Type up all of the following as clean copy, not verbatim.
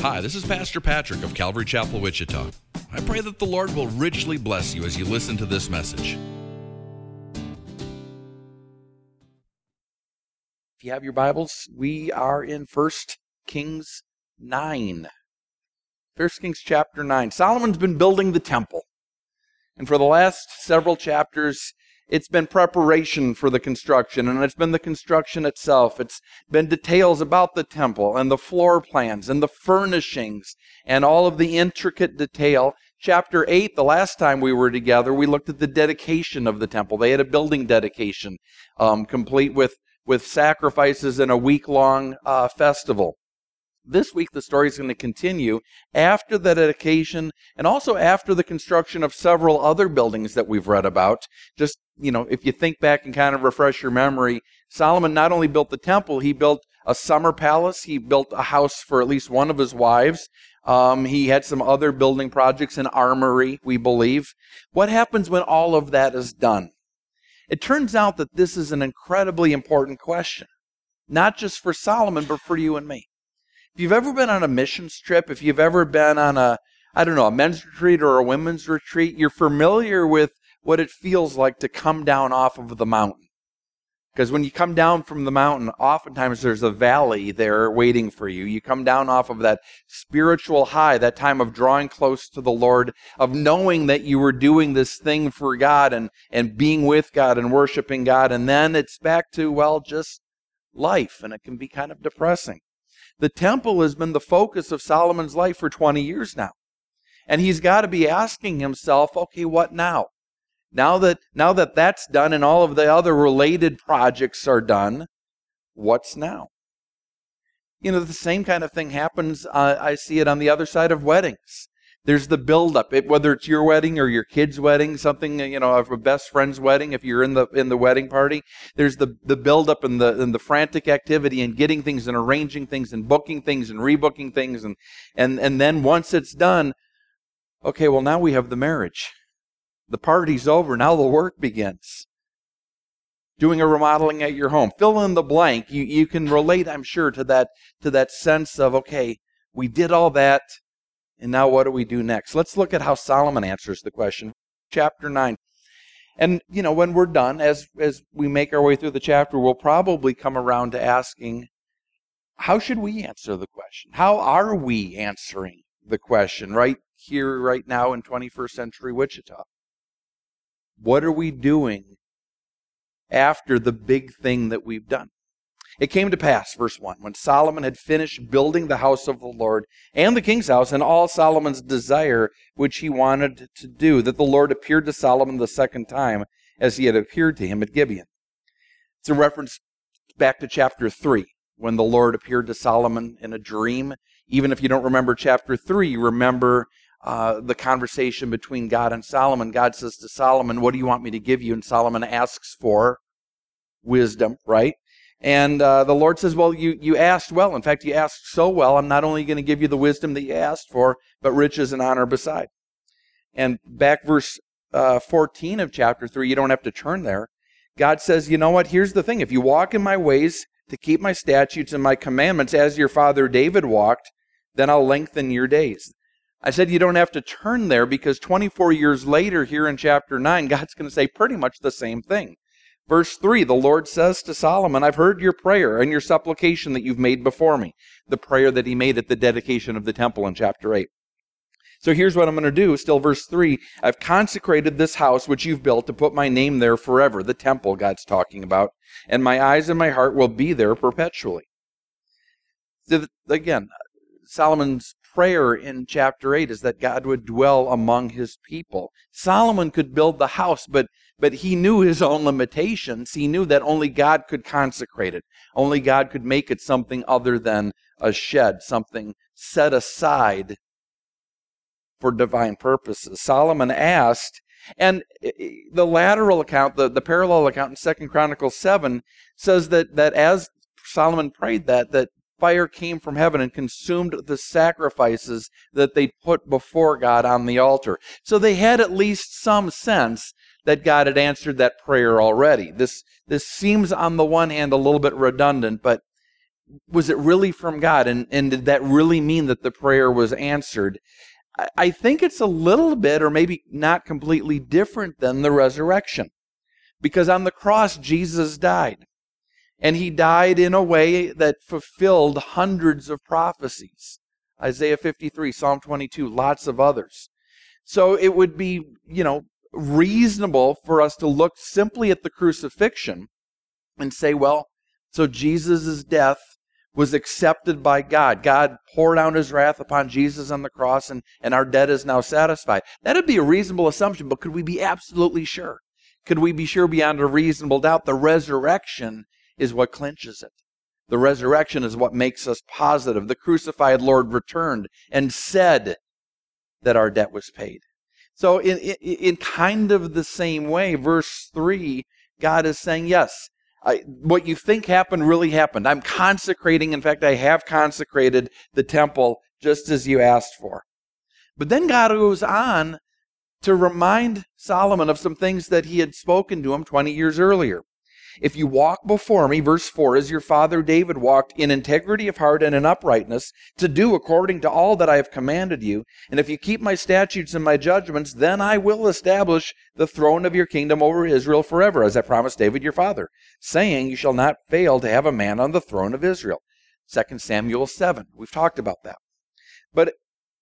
Hi, this is Pastor Patrick of Calvary Chapel, Wichita. I pray that the Lord will richly bless you as you listen to this message. If you have your Bibles, we are in 1 Kings 9. 1 Kings chapter 9. Solomon's been building the temple. And for the last several chapters, it's been preparation for the construction, and it's been the construction itself. It's been details about the temple and the floor plans and the furnishings and all of the intricate detail. Chapter 8, the last time we were together, we looked at the dedication of the temple. They had a building dedication, complete with sacrifices and a week-long festival. This week, the story is going to continue after the dedication and also after the construction of several other buildings that we've read about. Just, if you think back and kind of refresh your memory, Solomon not only built the temple, he built a summer palace. He built a house for at least one of his wives. He had some other building projects, an armory, we believe. What happens when all of that is done? It turns out that this is an incredibly important question, not just for Solomon, but for you and me. If you've ever been on a missions trip, if you've ever been on a men's retreat or a women's retreat, you're familiar with what it feels like to come down off of the mountain. Because when you come down from the mountain, oftentimes there's a valley there waiting for you. You come down off of that spiritual high, that time of drawing close to the Lord, of knowing that you were doing this thing for God and being with God and worshiping God. And then it's back to, just life, and it can be kind of depressing. The temple has been the focus of Solomon's life for 20 years now. And he's got to be asking himself, okay, what now? Now that that's done and all of the other related projects are done, what's now? The same kind of thing happens, I see it on the other side of weddings. There's the build-up, whether it's your wedding or your kid's wedding, something, of a best friend's wedding, if you're in the wedding party. There's the build-up and the frantic activity and getting things and arranging things and booking things and rebooking things. And then once it's done, okay, well, now we have the marriage. The party's over. Now the work begins. Doing a remodeling at your home. Fill in the blank. You can relate, I'm sure, to that sense of, okay, we did all that. And now what do we do next? Let's look at how Solomon answers the question. Chapter 9. And, when we're done, as we make our way through the chapter, we'll probably come around to asking, how should we answer the question? How are we answering the question right here, right now in 21st century Wichita? What are we doing after the big thing that we've done? It came to pass, verse 1, when Solomon had finished building the house of the Lord and the king's house and all Solomon's desire which he wanted to do, that the Lord appeared to Solomon the second time as he had appeared to him at Gibeon. It's a reference back to chapter 3, when the Lord appeared to Solomon in a dream. Even if you don't remember chapter 3, you remember the conversation between God and Solomon. God says to Solomon, what do you want me to give you? And Solomon asks for wisdom, right? And the Lord says, well, you asked well. In fact, you asked so well, I'm not only going to give you the wisdom that you asked for, but riches and honor beside. And back verse 14 of chapter 3, you don't have to turn there. God says, you know what? Here's the thing. If you walk in my ways to keep my statutes and my commandments as your father David walked, then I'll lengthen your days. I said you don't have to turn there because 24 years later here in chapter 9, God's going to say pretty much the same thing. Verse 3, the Lord says to Solomon, I've heard your prayer and your supplication that you've made before me. The prayer that he made at the dedication of the temple in chapter 8. So here's what I'm going to do. Still verse 3, I've consecrated this house which you've built to put my name there forever. The temple God's talking about. And my eyes and my heart will be there perpetually. So again, Solomon's prayer in chapter 8 is that God would dwell among his people. Solomon could build the house, but he knew his own limitations. He knew that only God could consecrate it. Only God could make it something other than a shed, something set aside for divine purposes. Solomon asked, and the lateral account, the parallel account in 2 Chronicles 7 says that as Solomon prayed that fire came from heaven and consumed the sacrifices that they put before God on the altar. So they had at least some sense that God had answered that prayer already. This seems on the one hand a little bit redundant, but was it really from God? And did that really mean that the prayer was answered? I think it's a little bit, or maybe not completely different than the resurrection. Because on the cross, Jesus died. And he died in a way that fulfilled hundreds of prophecies. Isaiah 53, Psalm 22, lots of others. So it would be, reasonable for us to look simply at the crucifixion and say, well, so Jesus' death was accepted by God. God poured out his wrath upon Jesus on the cross, and our debt is now satisfied. That would be a reasonable assumption, but could we be absolutely sure? Could we be sure beyond a reasonable doubt? The resurrection is what clinches it. The resurrection is what makes us positive. The crucified Lord returned and said that our debt was paid. So in kind of the same way, verse 3, God is saying, yes, what you think happened really happened. I'm consecrating. In fact, I have consecrated the temple just as you asked for. But then God goes on to remind Solomon of some things that he had spoken to him 20 years earlier. If you walk before me, verse 4, as your father David walked in integrity of heart and in uprightness, to do according to all that I have commanded you, and if you keep my statutes and my judgments, then I will establish the throne of your kingdom over Israel forever, as I promised David your father, saying, you shall not fail to have a man on the throne of Israel. 2 Samuel 7. We've talked about that. But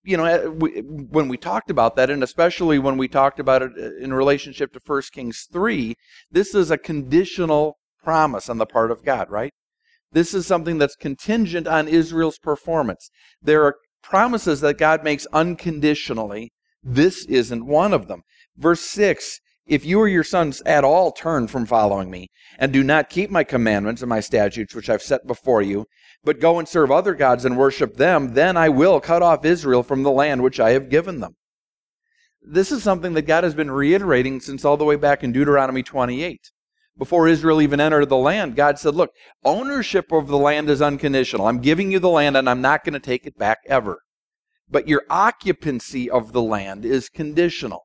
when we talked about that, and especially when we talked about it in relationship to 1 Kings 3, this is a conditional promise on the part of God, right? This is something that's contingent on Israel's performance. There are promises that God makes unconditionally. This isn't one of them. Verse 6, if you or your sons at all turn from following me, and do not keep my commandments and my statutes which I've set before you, but go and serve other gods and worship them, then I will cut off Israel from the land which I have given them. This is something that God has been reiterating since all the way back in Deuteronomy 28. Before Israel even entered the land, God said, look, ownership of the land is unconditional. I'm giving you the land and I'm not going to take it back ever. But your occupancy of the land is conditional.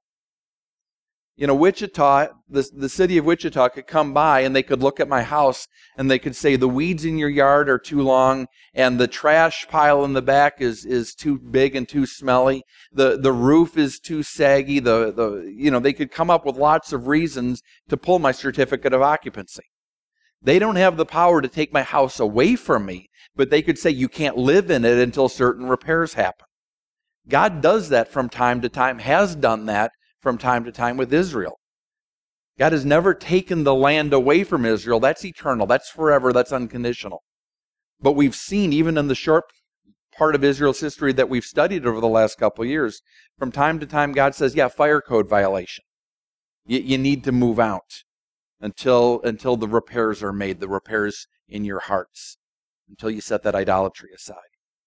Wichita, the city of Wichita could come by and they could look at my house and they could say the weeds in your yard are too long and the trash pile in the back is too big and too smelly. The roof is too saggy. They could come up with lots of reasons to pull my certificate of occupancy. They don't have the power to take my house away from me, but they could say you can't live in it until certain repairs happen. God does that from time to time, has done that from time to time with Israel. God has never taken the land away from Israel. That's eternal. That's forever. That's unconditional. But we've seen, even in the short part of Israel's history that we've studied over the last couple of years, from time to time God says, yeah, fire code violation. You need to move out until the repairs are made, the repairs in your hearts, until you set that idolatry aside.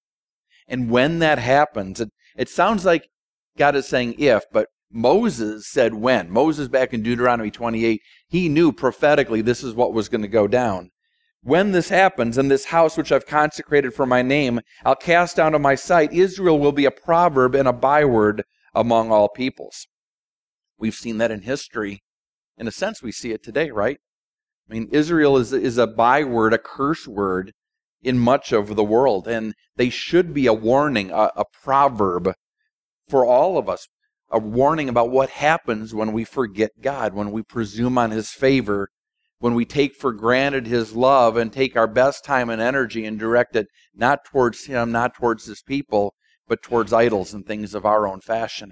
And when that happens, it sounds like God is saying if, but Moses said when. Moses, back in Deuteronomy 28, he knew prophetically this is what was going to go down. When this happens, and this house which I've consecrated for my name, I'll cast down to my sight, Israel will be a proverb and a byword among all peoples. We've seen that in history. In a sense, we see it today, right? I mean, Israel is a byword, a curse word in much of the world, and they should be a warning, a proverb for all of us. A warning about what happens when we forget God, when we presume on His favor, when we take for granted His love and take our best time and energy and direct it not towards Him, not towards His people, but towards idols and things of our own fashioning.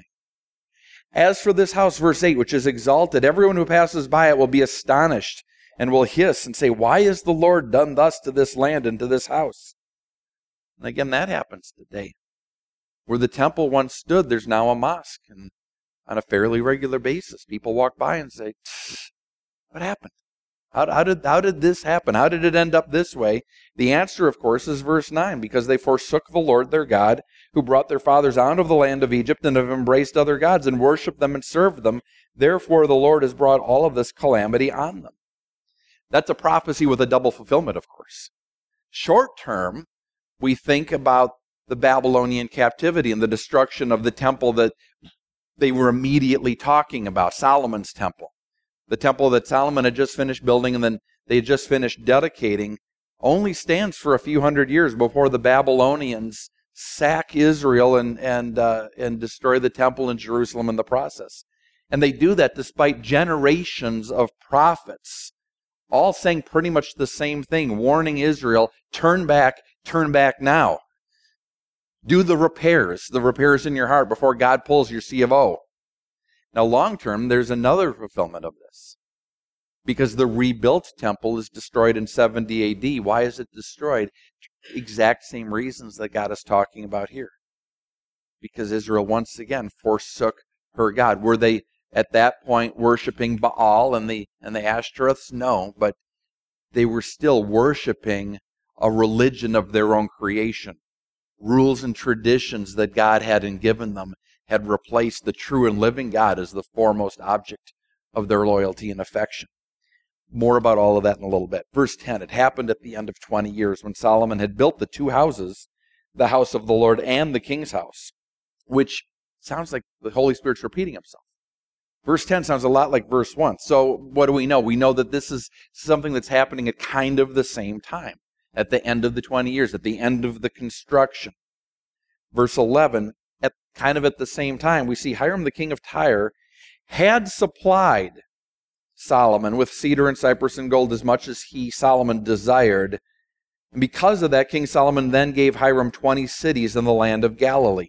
As for this house, verse 8, which is exalted, everyone who passes by it will be astonished and will hiss and say, why has the Lord done thus to this land and to this house? And again, that happens today. Where the temple once stood, there's now a mosque. And on a fairly regular basis, people walk by and say, what happened? How did this happen? How did it end up this way? The answer, of course, is verse 9, because they forsook the Lord their God, who brought their fathers out of the land of Egypt, and have embraced other gods, and worshipped them and served them. Therefore, the Lord has brought all of this calamity on them. That's a prophecy with a double fulfillment, of course. Short term, we think about the Babylonian captivity and the destruction of the temple that they were immediately talking about, Solomon's temple. The temple that Solomon had just finished building and then they had just finished dedicating only stands for a few hundred years before the Babylonians sack Israel and destroy the temple in Jerusalem in the process. And they do that despite generations of prophets, all saying pretty much the same thing, warning Israel, turn back now. Do the repairs in your heart before God pulls your C of O. Now, long term, there's another fulfillment of this. Because the rebuilt temple is destroyed in 70 AD. Why is it destroyed? Exact same reasons that God is talking about here. Because Israel once again forsook her God. Were they at that point worshiping Baal and the Ashtoreths? No, but they were still worshiping a religion of their own creation. Rules and traditions that God hadn't given them had replaced the true and living God as the foremost object of their loyalty and affection. More about all of that in a little bit. Verse 10, it happened at the end of 20 years when Solomon had built the two houses, the house of the Lord and the king's house, which sounds like the Holy Spirit's repeating himself. Verse 10 sounds a lot like verse 1. So what do we know? We know that this is something that's happening at kind of the same time, at the end of the 20 years, at the end of the construction. Verse 11, at the same time, we see Hiram the king of Tyre had supplied Solomon with cedar and cypress and gold as much as Solomon desired. And because of that, King Solomon then gave Hiram 20 cities in the land of Galilee.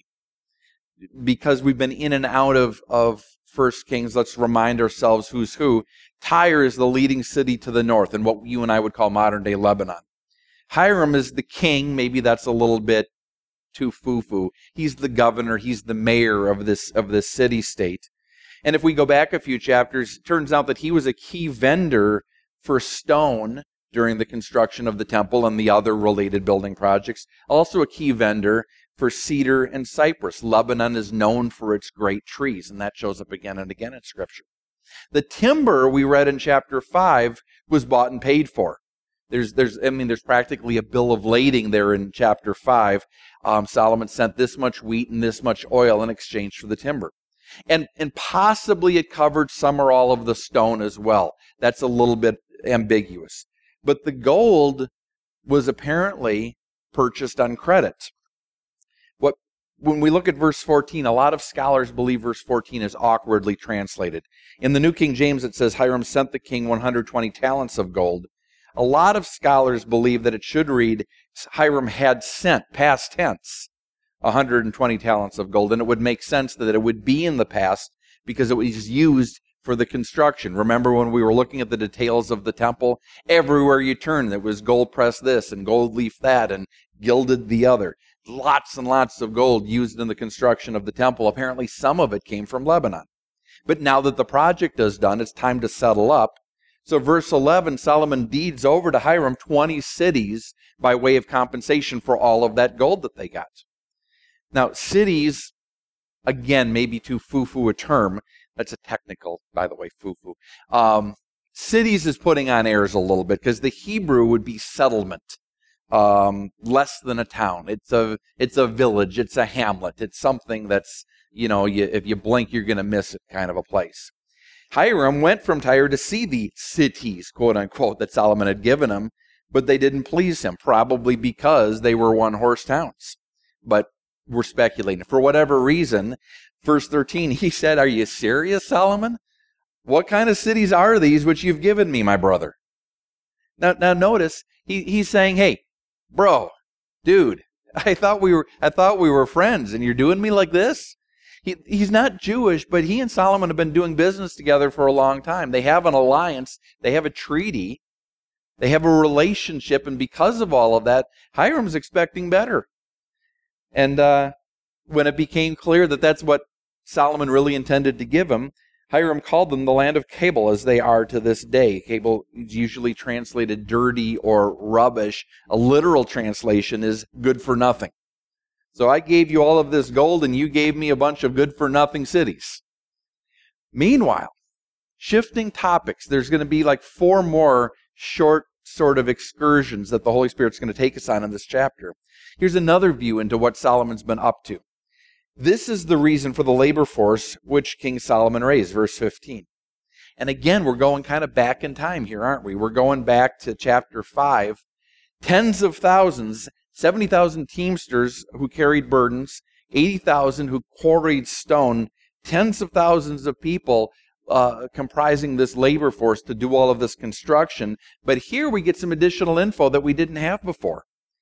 Because we've been in and out of 1 Kings, let's remind ourselves who's who. Tyre is the leading city to the north in what you and I would call modern-day Lebanon. Hiram is the king. Maybe that's a little bit too foo-foo. He's the governor. He's the mayor of this city-state. And if we go back a few chapters, it turns out that he was a key vendor for stone during the construction of the temple and the other related building projects. Also a key vendor for cedar and cypress. Lebanon is known for its great trees, and that shows up again and again in Scripture. The timber we read in chapter 5 was bought and paid for. There's practically a bill of lading there in chapter 5. Solomon sent this much wheat and this much oil in exchange for the timber. And possibly it covered some or all of the stone as well. That's a little bit ambiguous. But the gold was apparently purchased on credit. When we look at verse 14, a lot of scholars believe verse 14 is awkwardly translated. In the New King James, it says, Hiram sent the king 120 talents of gold. A lot of scholars believe that it should read, Hiram had sent, past tense, 120 talents of gold, and it would make sense that it would be in the past because it was used for the construction. Remember when we were looking at the details of the temple? Everywhere you turn, there was gold pressed this and gold leaf that and gilded the other. Lots and lots of gold used in the construction of the temple. Apparently some of it came from Lebanon. But now that the project is done, it's time to settle up. So verse 11, Solomon deeds over to Hiram 20 cities by way of compensation for all of that gold that they got. Now, cities, again, maybe too foo-foo a term. That's a technical, by the way, foo-foo. Cities is putting on airs a little bit because the Hebrew would be settlement. Less than a town. It's a village. It's a hamlet. It's something that's, if you blink, you're going to miss it kind of a place. Hiram went from Tyre to see the cities, quote unquote, that Solomon had given him, but they didn't please him, probably because they were one-horse towns. But we're speculating. For whatever reason, verse 13, he said, "Are you serious, Solomon? What kind of cities are these which you've given me, my brother?" Now notice, he's saying, "Hey, bro, dude, I thought we were friends, and you're doing me like this?" He's not Jewish, but he and Solomon have been doing business together for a long time. They have an alliance. They have a treaty. They have a relationship, and because of all of that, Hiram's expecting better. And when it became clear that that's what Solomon really intended to give him, Hiram called them the land of Cabal, as they are to this day. Cabal is usually translated dirty or rubbish. A literal translation is good for nothing. So I gave you all of this gold, and you gave me a bunch of good-for-nothing cities. Meanwhile, shifting topics, there's going to be like 4 more short sort of excursions that the Holy Spirit's going to take us on in this chapter. Here's another view into what Solomon's been up to. This is the reason for the labor force which King Solomon raised, verse 15. And again, we're going kind of back in time here, aren't we? We're going back to chapter 5. Tens of thousands, 70,000 teamsters who carried burdens, 80,000 who quarried stone, tens of thousands of people comprising this labor force to do all of this construction. But here we get some additional info that we didn't have before.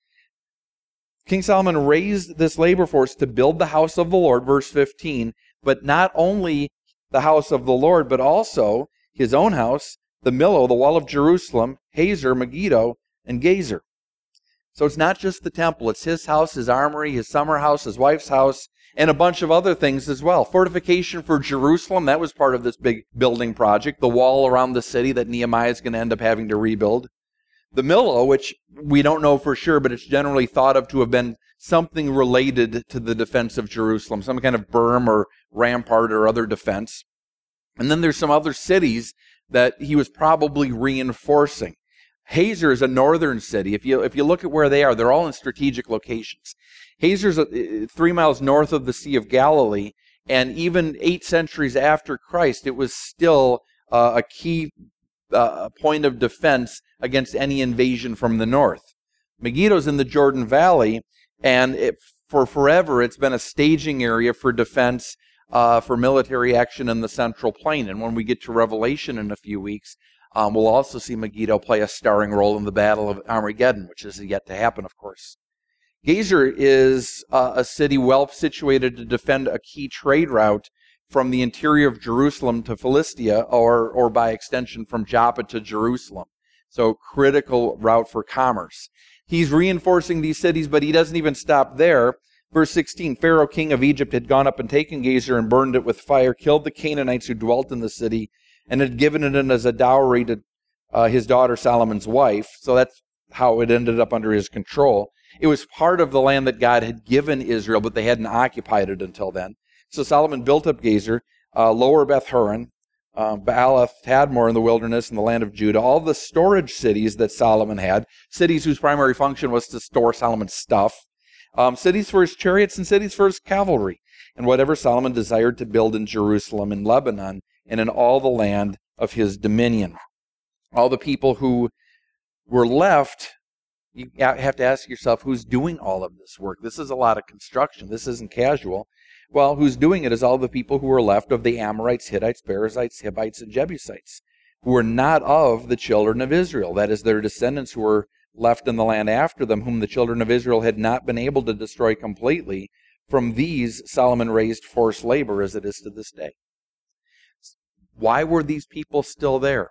King Solomon raised this labor force to build the house of the Lord, verse 15, but not only the house of the Lord, but also his own house, the Millo, the wall of Jerusalem, Hazor, Megiddo, and Gezer. So it's not just the temple, it's his house, his armory, his summer house, his wife's house, and a bunch of other things as well. Fortification for Jerusalem, that was part of this big building project, the wall around the city that Nehemiah is going to end up having to rebuild. The Millo, which we don't know for sure, but it's generally thought of to have been something related to the defense of Jerusalem, some kind of berm or rampart or other defense. And then there's some other cities that he was probably reinforcing. Hazor is a northern city. If you look at where they are, they're all in strategic locations. Hazor's 3 miles north of the Sea of Galilee, and even 8 centuries after Christ, it was still a key point of defense against any invasion from the north. Megiddo's in the Jordan Valley, and for forever it's been a staging area for defense for military action in the Central Plain. And when we get to Revelation in a few weeks, we'll also see Megiddo play a starring role in the Battle of Armageddon, which is yet to happen, of course. Gezer is a city well situated to defend a key trade route from the interior of Jerusalem to Philistia, or by extension from Joppa to Jerusalem. So critical route for commerce. He's reinforcing these cities, but he doesn't even stop there. Verse 16, Pharaoh, king of Egypt, had gone up and taken Gezer and burned it with fire, killed the Canaanites who dwelt in the city, and had given it in as a dowry to his daughter Solomon's wife. So that's how it ended up under his control. It was part of the land that God had given Israel, but they hadn't occupied it until then. So Solomon built up Gezer, Lower Beth-horon, Baalath, Tadmor in the wilderness in the land of Judah, all the storage cities that Solomon had, cities whose primary function was to store Solomon's stuff, cities for his chariots and cities for his cavalry, and whatever Solomon desired to build in Jerusalem, in Lebanon, and in all the land of his dominion. All the people who were left, you have to ask yourself, who's doing all of this work? This is a lot of construction. This isn't casual. Well, who's doing it is all the people who were left of the Amorites, Hittites, Perizzites, Hivites, and Jebusites, who were not of the children of Israel. That is, their descendants who were left in the land after them, whom the children of Israel had not been able to destroy completely. From these, Solomon raised forced labor as it is to this day. Why were these people still there?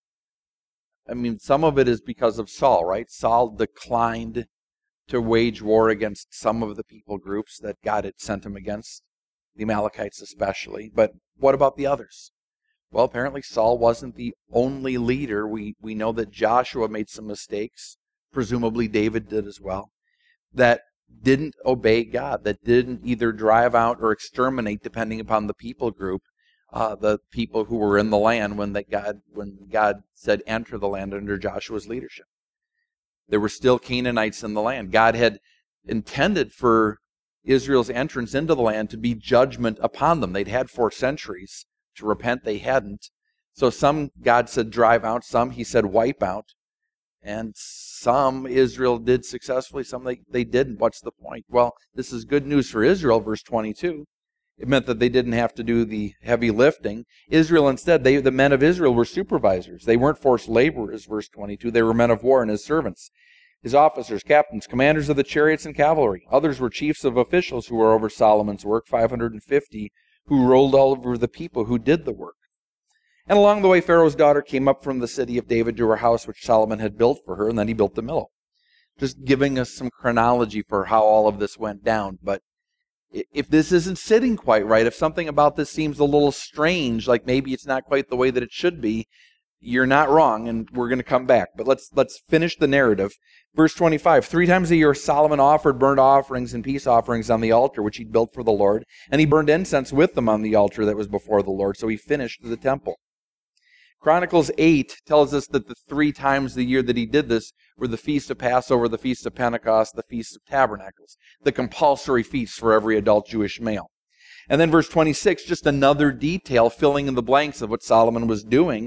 I mean, some of it is because of Saul, right? Saul declined to wage war against some of the people groups that God had sent him against, the Amalekites especially. But what about the others? Well, apparently Saul wasn't the only leader. We know that Joshua made some mistakes, presumably David did as well, that didn't obey God, that didn't either drive out or exterminate, depending upon the people group, the people who were in the land when God said enter the land under Joshua's leadership. There were still Canaanites in the land. God had intended for Israel's entrance into the land to be judgment upon them. They'd had 4 centuries to repent. They hadn't. So some God said drive out, some he said wipe out. And some Israel did successfully, some they didn't. What's the point? Well, this is good news for Israel, verse 22. It meant that they didn't have to do the heavy lifting. Israel instead, the men of Israel were supervisors. They weren't forced laborers, verse 22. They were men of war and his servants, his officers, captains, commanders of the chariots and cavalry. Others were chiefs of officials who were over Solomon's work, 550, who ruled all over the people who did the work. And along the way, Pharaoh's daughter came up from the city of David to her house, which Solomon had built for her, and then he built the Millo. Just giving us some chronology for how all of this went down. But if this isn't sitting quite right, if something about this seems a little strange, like maybe it's not quite the way that it should be, you're not wrong, and we're going to come back. But let's finish the narrative. Verse 25, 3 times a year Solomon offered burnt offerings and peace offerings on the altar which he'd built for the Lord, and he burned incense with them on the altar that was before the Lord, so he finished the temple. Chronicles 8 tells us that the 3 times a year that he did this were the Feast of Passover, the Feast of Pentecost, the Feast of Tabernacles, the compulsory feasts for every adult Jewish male. And then verse 26, just another detail filling in the blanks of what Solomon was doing.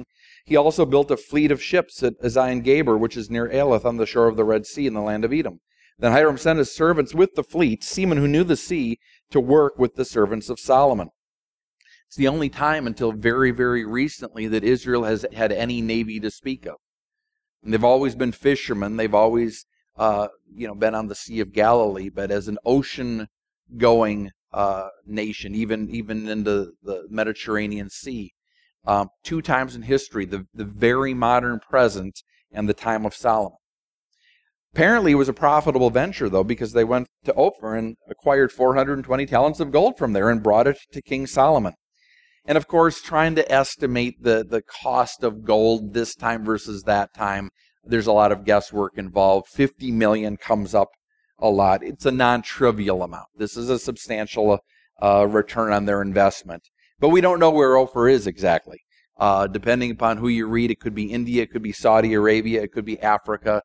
He also built a fleet of ships at Ezion-Geber, which is near Elath on the shore of the Red Sea in the land of Edom. Then Hiram sent his servants with the fleet, seamen who knew the sea, to work with the servants of Solomon. It's the only time until very, very recently that Israel has had any navy to speak of. And they've always been fishermen. They've always been on the Sea of Galilee, but as an ocean-going nation, even into the Mediterranean Sea, 2 times in history, the very modern present and the time of Solomon. Apparently, it was a profitable venture, though, because they went to Ophir and acquired 420 talents of gold from there and brought it to King Solomon. And, of course, trying to estimate the cost of gold this time versus that time, there's a lot of guesswork involved. 50 million comes up a lot. It's a non-trivial amount. This is a substantial return on their investment. But we don't know where Ophir is exactly. Depending upon who you read, it could be India, it could be Saudi Arabia, it could be Africa.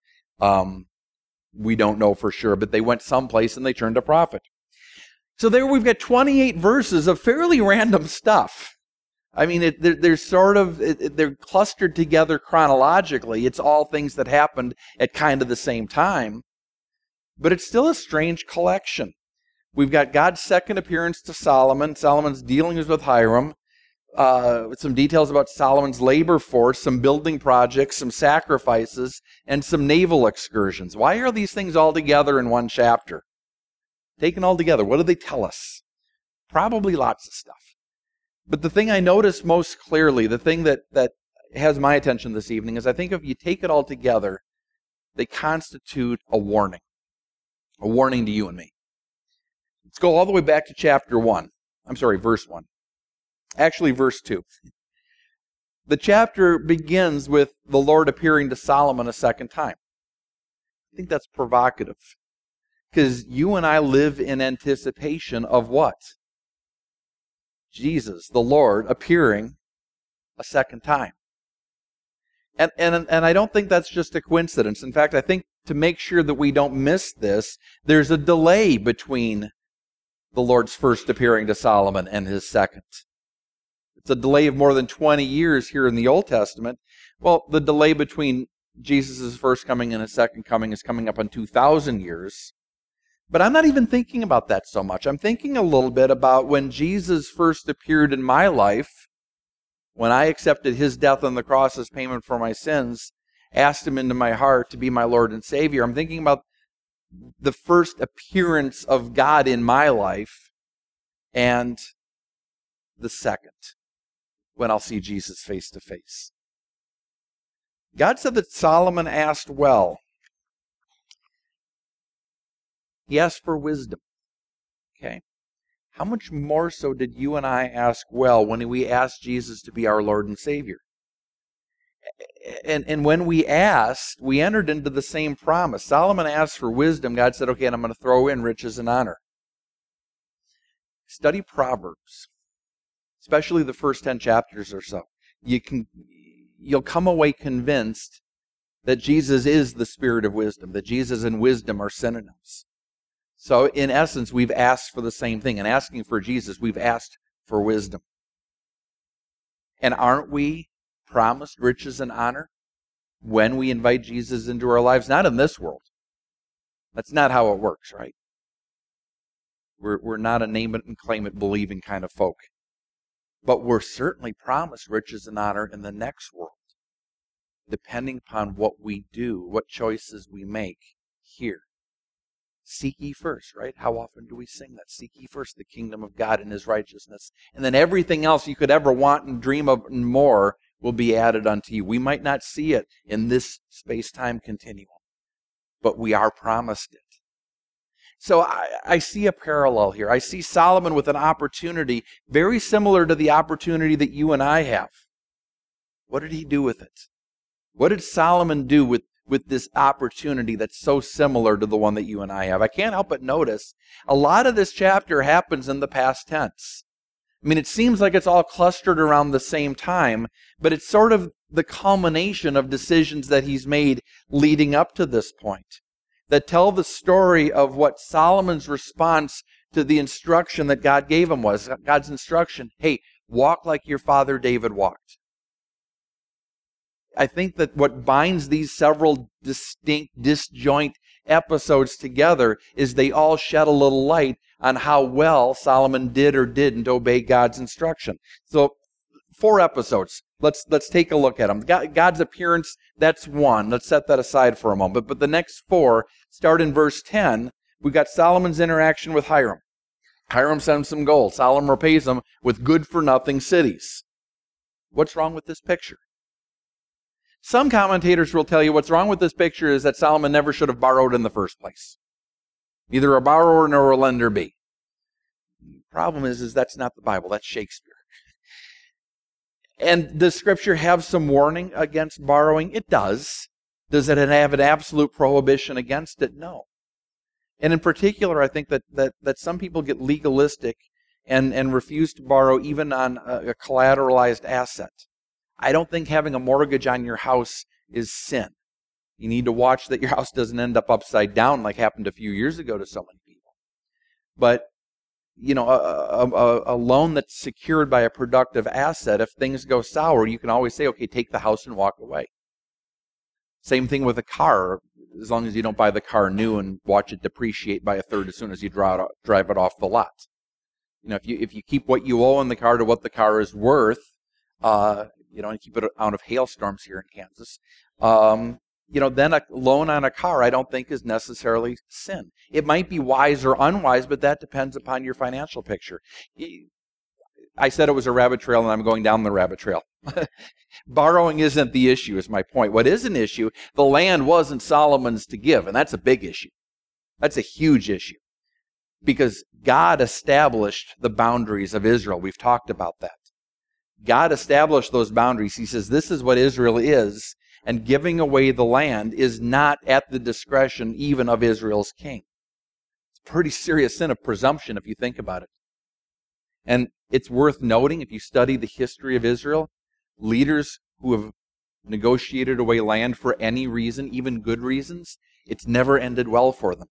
We don't know for sure, but they went someplace and they turned a profit. So there we've got 28 verses of fairly random stuff. I mean, they're clustered together chronologically. It's all things that happened at kind of the same time. But it's still a strange collection. We've got God's second appearance to Solomon. Solomon's dealings with Hiram. Some details about Solomon's labor force, some building projects, some sacrifices, and some naval excursions. Why are these things all together in one chapter? Taken all together, what do they tell us? Probably lots of stuff. But the thing I notice most clearly, the thing that has my attention this evening, is I think if you take it all together, they constitute a warning to you and me. Let's go all the way back to verse 1. Actually, verse 2. The chapter begins with the Lord appearing to Solomon a second time. I think that's provocative, because you and I live in anticipation of what? Jesus, the Lord, appearing a second time. And I don't think that's just a coincidence. In fact, I think to make sure that we don't miss this, there's a delay between the Lord's first appearing to Solomon and his second. It's a delay of more than 20 years here in the Old Testament. Well, the delay between Jesus' first coming and his second coming is coming up on 2,000 years. But I'm not even thinking about that so much. I'm thinking a little bit about when Jesus first appeared in my life, when I accepted his death on the cross as payment for my sins, asked him into my heart to be my Lord and Savior. I'm thinking about the first appearance of God in my life and the second, when I'll see Jesus face to face. God said that Solomon asked well. He asked for wisdom. Okay? How much more so did you and I ask well when we asked Jesus to be our Lord and Savior? And when we asked, we entered into the same promise. Solomon asked for wisdom. God said, okay, and I'm going to throw in riches and honor. Study Proverbs, especially the first 10 chapters or so. You'll come away convinced that Jesus is the Spirit of wisdom, that Jesus and wisdom are synonyms. So in essence, we've asked for the same thing. In asking for Jesus, we've asked for wisdom. And aren't we promised riches and honor when we invite Jesus into our lives? Not in this world. That's not how it works, right? We're not a name it and claim it believing kind of folk. But we're certainly promised riches and honor in the next world, depending upon what we do, what choices we make here. Seek ye first, right? How often do we sing that? Seek ye first the kingdom of God and his righteousness. And then everything else you could ever want and dream of and more will be added unto you. We might not see it in this space-time continuum, but we are promised it. So I see a parallel here. I see Solomon with an opportunity very similar to the opportunity that you and I have. What did he do with it? What did Solomon do with this opportunity that's so similar to the one that you and I have? I can't help but notice a lot of this chapter happens in the past tense. I mean, it seems like it's all clustered around the same time, but it's sort of the culmination of decisions that he's made leading up to this point that tell the story of what Solomon's response to the instruction that God gave him was. God's instruction, hey, walk like your father David walked. I think that what binds these several distinct, disjoint episodes together is they all shed a little light on how well Solomon did or didn't obey God's instruction. So 4 episodes. Let's take a look at them. God's appearance, that's one. Let's set that aside for a moment. But the next 4 start in verse 10. We've got Solomon's interaction with Hiram. Hiram sends some gold. Solomon repays him with good-for-nothing cities. What's wrong with this picture? Some commentators will tell you what's wrong with this picture is that Solomon never should have borrowed in the first place. Neither a borrower nor a lender be. The problem is that's not the Bible. That's Shakespeare. And does Scripture have some warning against borrowing? It does. Does it have an absolute prohibition against it? No. And in particular, I think that some people get legalistic and refuse to borrow even on a collateralized asset. I don't think having a mortgage on your house is sin. You need to watch that your house doesn't end up upside down like happened a few years ago to so many people. But, you know, a loan that's secured by a productive asset, if things go sour, you can always say, okay, take the house and walk away. Same thing with a car, as long as you don't buy the car new and watch it depreciate by a third as soon as you drive it off the lot. You know, if you keep what you owe in the car to what the car is worth, and keep it out of hailstorms here in Kansas, then a loan on a car I don't think is necessarily sin. It might be wise or unwise, but that depends upon your financial picture. I said it was a rabbit trail, and I'm going down the rabbit trail. Borrowing isn't the issue, is my point. What is an issue, the land wasn't Solomon's to give, and that's a big issue. That's a huge issue. Because God established the boundaries of Israel. We've talked about that. God established those boundaries. He says, this is what Israel is, and giving away the land is not at the discretion even of Israel's king. It's a pretty serious sin of presumption if you think about it. And it's worth noting, if you study the history of Israel, leaders who have negotiated away land for any reason, even good reasons, it's never ended well for them.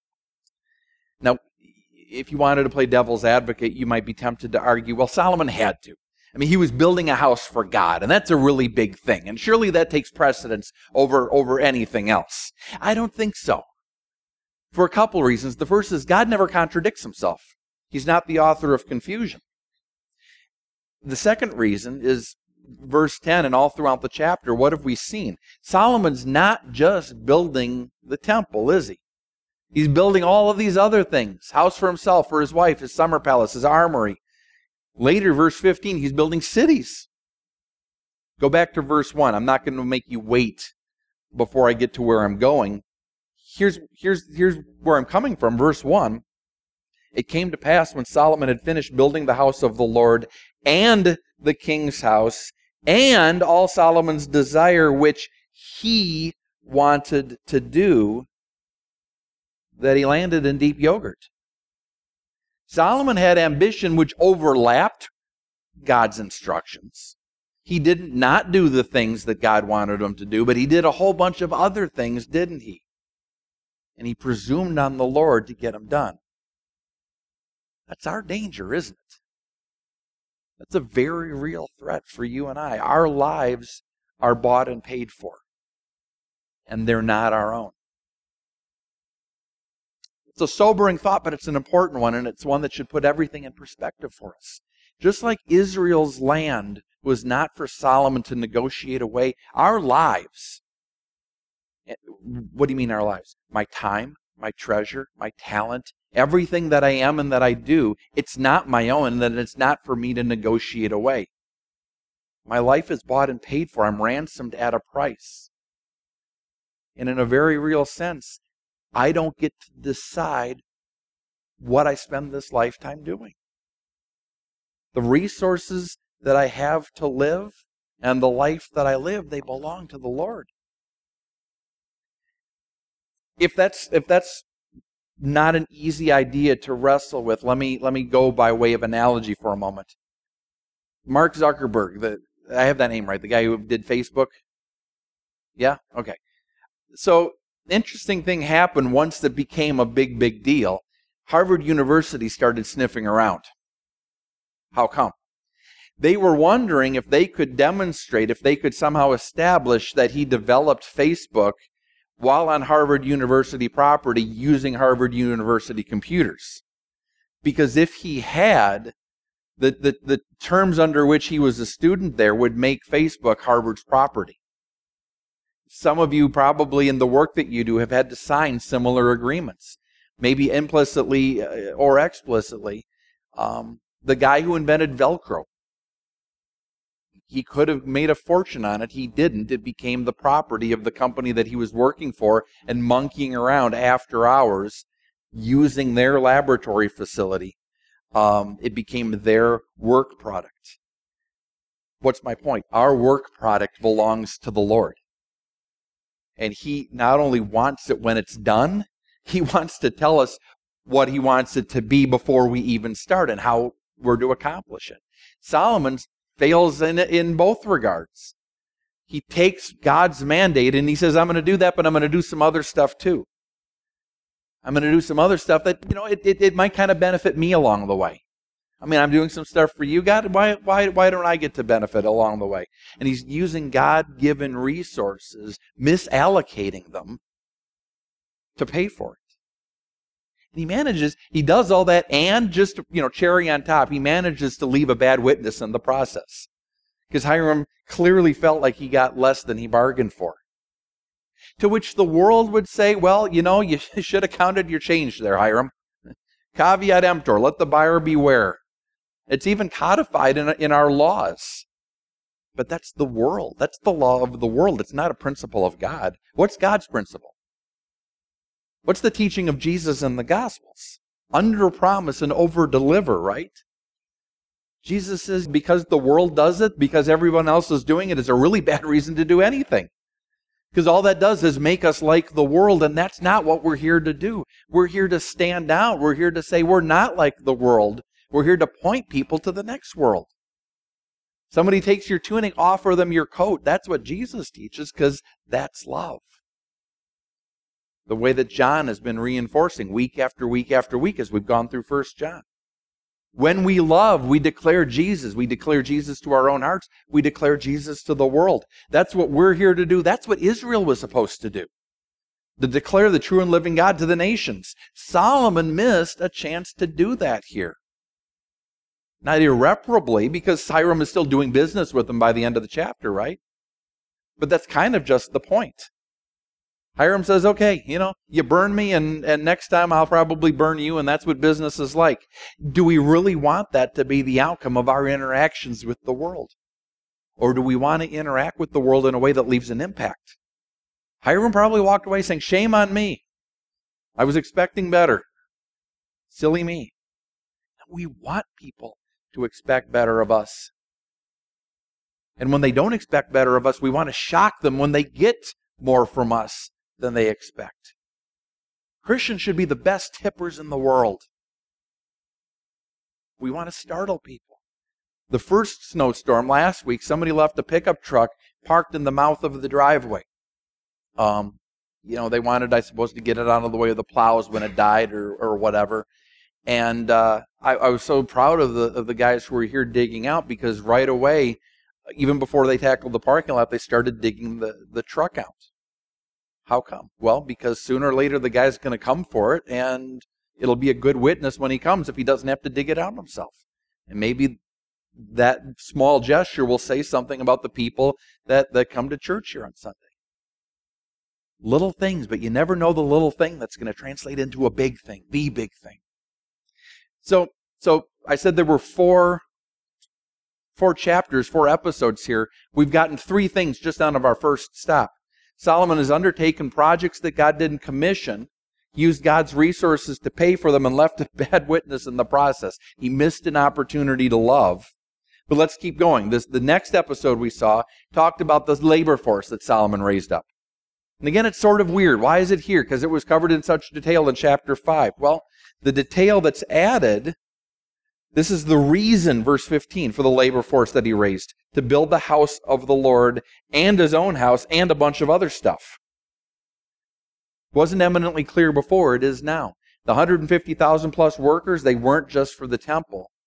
Now, if you wanted to play devil's advocate, you might be tempted to argue, well, Solomon had to. I mean, he was building a house for God, and that's a really big thing. And surely that takes precedence over anything else. I don't think so. For a couple reasons. The first is God never contradicts himself. He's not the author of confusion. The second reason is verse 10 and all throughout the chapter. What have we seen? Solomon's not just building the temple, is he? He's building all of these other things. House for himself, for his wife, his summer palace, his armory. Later, verse 15, he's building cities. Go back to verse 1. I'm not going to make you wait before I get to where I'm going. Here's where I'm coming from. Verse 1. It came to pass when Solomon had finished building the house of the Lord and the king's house and all Solomon's desire which he wanted to do, that he landed in deep yogurt. Solomon had ambition which overlapped God's instructions. He did not do the things that God wanted him to do, but he did a whole bunch of other things, didn't he? And he presumed on the Lord to get them done. That's our danger, isn't it? That's a very real threat for you and I. Our lives are bought and paid for, and they're not our own. It's a sobering thought, but it's an important one, and it's one that should put everything in perspective for us. Just like Israel's land was not for Solomon to negotiate away, our lives, what do you mean our lives? My time, my treasure, my talent, everything that I am and that I do, it's not my own, and it's not for me to negotiate away. My life is bought and paid for. I'm ransomed at a price. And in a very real sense, I don't get to decide what I spend this lifetime doing. The resources that I have to live and the life that I live, they belong to the Lord. If that's not an easy idea to wrestle with, let me go by way of analogy for a moment. Mark Zuckerberg, I have that name right, the guy who did Facebook? Yeah? Okay. So, interesting thing happened once that became a big deal. Harvard University started sniffing around. How come? They were wondering if they could demonstrate, if they could somehow establish that he developed Facebook while on Harvard University property using Harvard University computers. Because if he had, the terms under which he was a student there would make Facebook Harvard's property. Some of you probably in the work that you do have had to sign similar agreements, maybe implicitly or explicitly. The guy who invented Velcro, he could have made a fortune on it. He didn't. It became the property of the company that he was working for and monkeying around after hours using their laboratory facility. It became their work product. What's my point? Our work product belongs to the Lord. And he not only wants it when it's done, he wants to tell us what he wants it to be before we even start and how we're to accomplish it. Solomon fails in both regards. He takes God's mandate and he says, I'm going to do that, but I'm going to do some other stuff too. I'm going to do some other stuff that, it might kind of benefit me along the way. I mean, I'm doing some stuff for you, God. Why don't I get to benefit along the way? And he's using God-given resources, misallocating them to pay for it. And he does all that, and just, cherry on top, he manages to leave a bad witness in the process. Because Hiram clearly felt like he got less than he bargained for. To which the world would say, well, you should have counted your change there, Hiram. Caveat emptor, let the buyer beware. It's even codified in our laws. But that's the world. That's the law of the world. It's not a principle of God. What's God's principle? What's the teaching of Jesus in the Gospels? Under promise and over deliver, right? Jesus says because the world does it, because everyone else is doing it, is a really bad reason to do anything. Because all that does is make us like the world, and that's not what we're here to do. We're here to stand out. We're here to say we're not like the world. We're here to point people to the next world. Somebody takes your tunic, offer them your coat. That's what Jesus teaches, because that's love. The way that John has been reinforcing week after week after week as we've gone through 1 John. When we love, we declare Jesus. We declare Jesus to our own hearts. We declare Jesus to the world. That's what we're here to do. That's what Israel was supposed to do. To declare the true and living God to the nations. Solomon missed a chance to do that here. Not irreparably, because Hiram is still doing business with him by the end of the chapter, right? But that's kind of just the point. Hiram says, okay, you burn me, and next time I'll probably burn you, and that's what business is like. Do we really want that to be the outcome of our interactions with the world? Or do we want to interact with the world in a way that leaves an impact? Hiram probably walked away saying, shame on me. I was expecting better. Silly me. We want people to expect better of us. And when they don't expect better of us, we want to shock them when they get more from us than they expect. Christians should be the best tippers in the world. We want to startle people. The first snowstorm last week, somebody left a pickup truck parked in the mouth of the driveway. They wanted, I suppose, to get it out of the way of the plows when it died or whatever. And I was so proud of the guys who were here digging out, because right away, even before they tackled the parking lot, they started digging the truck out. How come? Well, because sooner or later the guy's going to come for it, and it'll be a good witness when he comes if he doesn't have to dig it out himself. And maybe that small gesture will say something about the people that come to church here on Sunday. Little things, but you never know the little thing that's going to translate into a big thing, the big thing. So I said there were four chapters, 4 episodes here. We've gotten 3 things just out of our first stop. Solomon has undertaken projects that God didn't commission, used God's resources to pay for them, and left a bad witness in the process. He missed an opportunity to love. But let's keep going. The next episode we saw talked about the labor force that Solomon raised up. And again, it's sort of weird. Why is it here? Because it was covered in such detail in chapter 5. Well, the detail that's added, this is the reason, verse 15, for the labor force that he raised, to build the house of the Lord and his own house and a bunch of other stuff. Wasn't eminently clear before, it is now. The 150,000 plus workers, they weren't just for the temple.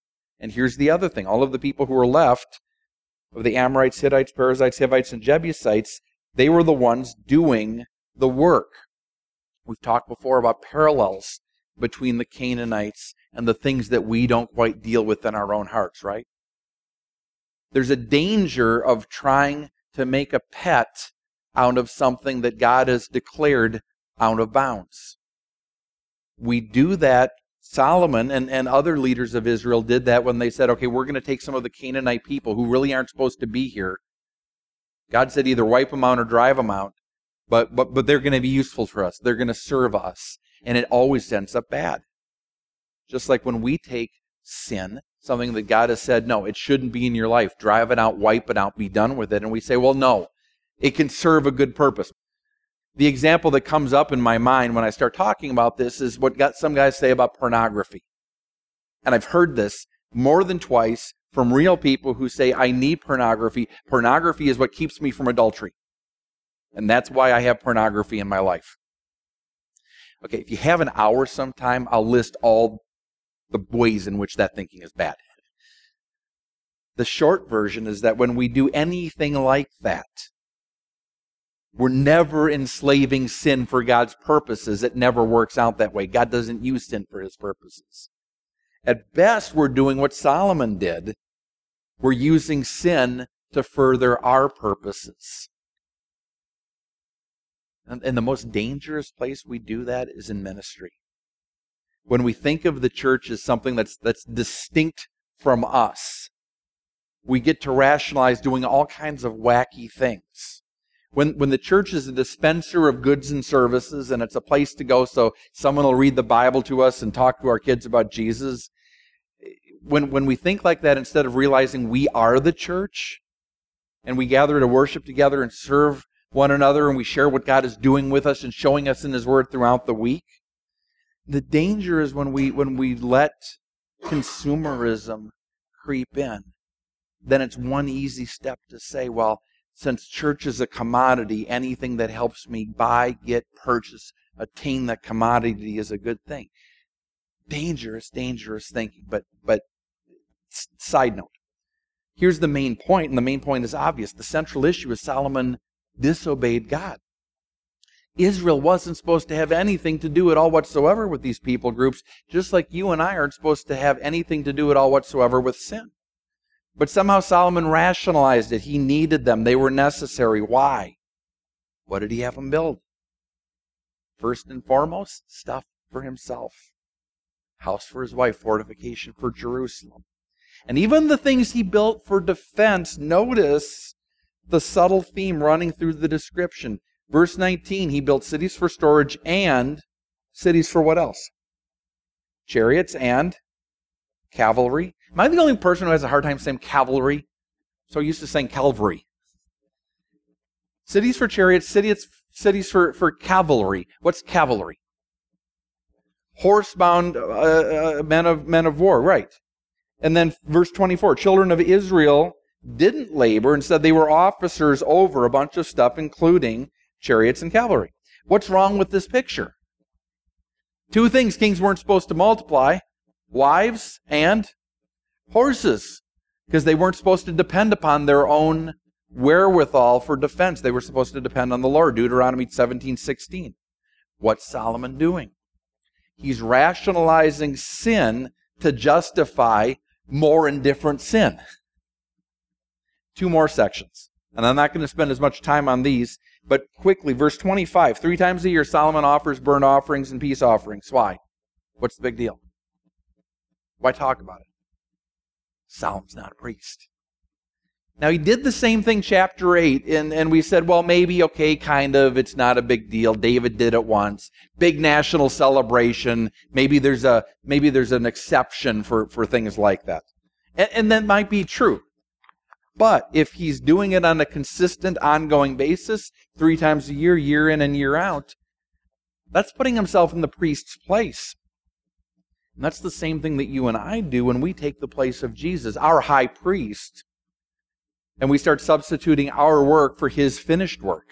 And here's the other thing. All of the people who were left, of the Amorites, Hittites, Perizzites, Hivites, and Jebusites, they were the ones doing the work. We've talked before about parallels between the Canaanites and the things that we don't quite deal with in our own hearts, right? There's a danger of trying to make a pet out of something that God has declared out of bounds. We do that. Solomon and other leaders of Israel did that when they said, okay, we're going to take some of the Canaanite people who really aren't supposed to be here. God said either wipe them out or drive them out, but they're going to be useful for us. They're going to serve us. And it always ends up bad. Just like when we take sin, something that God has said, no, it shouldn't be in your life. Drive it out, wipe it out, be done with it. And we say, well, no, it can serve a good purpose. The example that comes up in my mind when I start talking about this is what some guys say about pornography. And I've heard this more than twice from real people who say, I need pornography. Pornography is what keeps me from adultery. And that's why I have pornography in my life. Okay, if you have an hour sometime, I'll list all the ways in which that thinking is bad. The short version is that when we do anything like that, we're never enslaving sin for God's purposes. It never works out that way. God doesn't use sin for his purposes. At best, we're doing what Solomon did. We're using sin to further our purposes. And the most dangerous place we do that is in ministry. When we think of the church as something that's distinct from us, we get to rationalize doing all kinds of wacky things. When the church is a dispenser of goods and services and it's a place to go so someone will read the Bible to us and talk to our kids about Jesus, when we think like that, instead of realizing we are the church and we gather to worship together and serve one another and we share what God is doing with us and showing us in his word throughout the week, the danger is when we let consumerism creep in. Then it's one easy step to say, well, since church is a commodity, anything that helps me buy, get, purchase, attain that commodity is a good thing. Dangerous thinking. But side note, here's the main point, and the main point is obvious. The central issue is Solomon disobeyed God. Israel wasn't supposed to have anything to do at all whatsoever with these people groups, just like you and I aren't supposed to have anything to do at all whatsoever with sin. But somehow Solomon rationalized it. He needed them. They were necessary. Why? What did he have them build? First and foremost, stuff for himself. House for his wife, fortification for Jerusalem. And even the things he built for defense, notice the subtle theme running through the description. Verse 19, he built cities for storage and cities for what else? Chariots and cavalry. Am I the only person who has a hard time saying cavalry? So used to saying Calvary. Cities for chariots, cities for cavalry. What's cavalry? Horsebound men of war, right. And then verse 24, children of Israel didn't labor. Instead, they were officers over a bunch of stuff, including chariots and cavalry. What's wrong with this picture? Two things kings weren't supposed to multiply: wives and horses, because they weren't supposed to depend upon their own wherewithal for defense. They were supposed to depend on the Lord. Deuteronomy 17:16. What's Solomon doing? He's rationalizing sin to justify more and different sin. Two more sections. And I'm not going to spend as much time on these, but quickly, verse 25. 3 times a year, Solomon offers burnt offerings and peace offerings. Why? What's the big deal? Why talk about it? Solomon's not a priest. Now, he did the same thing chapter 8, and we said, well, maybe, okay, kind of, it's not a big deal. David did it once. Big national celebration. Maybe there's an exception for things like that. And that might be true. But if he's doing it on a consistent, ongoing basis, 3 times a year, year in and year out, that's putting himself in the priest's place. And that's the same thing that you and I do when we take the place of Jesus, our high priest, and we start substituting our work for his finished work.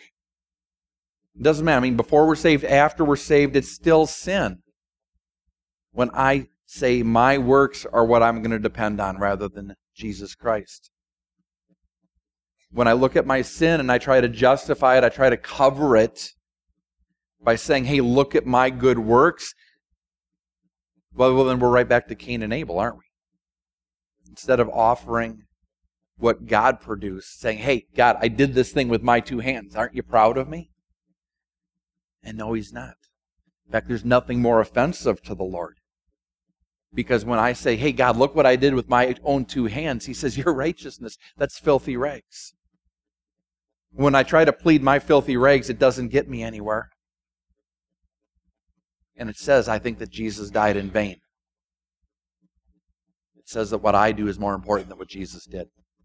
It doesn't matter. I mean, before we're saved, after we're saved, it's still sin when I say my works are what I'm going to depend on rather than Jesus Christ. When I look at my sin and I try to justify it, I try to cover it by saying, hey, look at my good works. Well, then we're right back to Cain and Abel, aren't we? Instead of offering what God produced, saying, hey, God, I did this thing with my two hands. Aren't you proud of me? And no, he's not. In fact, there's nothing more offensive to the Lord. Because when I say, hey, God, look what I did with my own two hands, he says, your righteousness, that's filthy rags. When I try to plead my filthy rags, it doesn't get me anywhere. And it says, I think that Jesus died in vain. It says that what I do is more important than what Jesus did.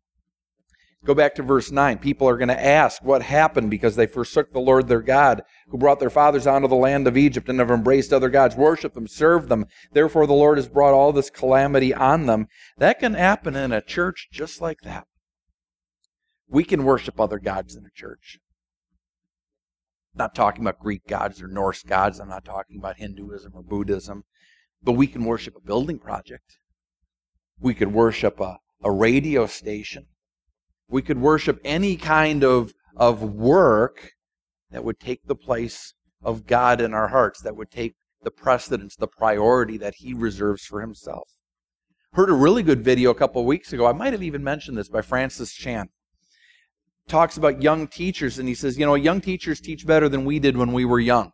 Go back to verse 9. People are going to ask what happened because they forsook the Lord their God, who brought their fathers out of the land of Egypt and have embraced other gods, worshiped them, served them. Therefore the Lord has brought all this calamity on them. That can happen in a church just like that. We can worship other gods in a church. I'm not talking about Greek gods or Norse gods. I'm not talking about Hinduism or Buddhism. But we can worship a building project. We could worship a radio station. We could worship any kind of work that would take the place of God in our hearts, that would take the precedence, the priority that he reserves for himself. Heard a really good video a couple of weeks ago. I might have even mentioned this, by Francis Chan. Talks about young teachers, and he says, young teachers teach better than we did when we were young.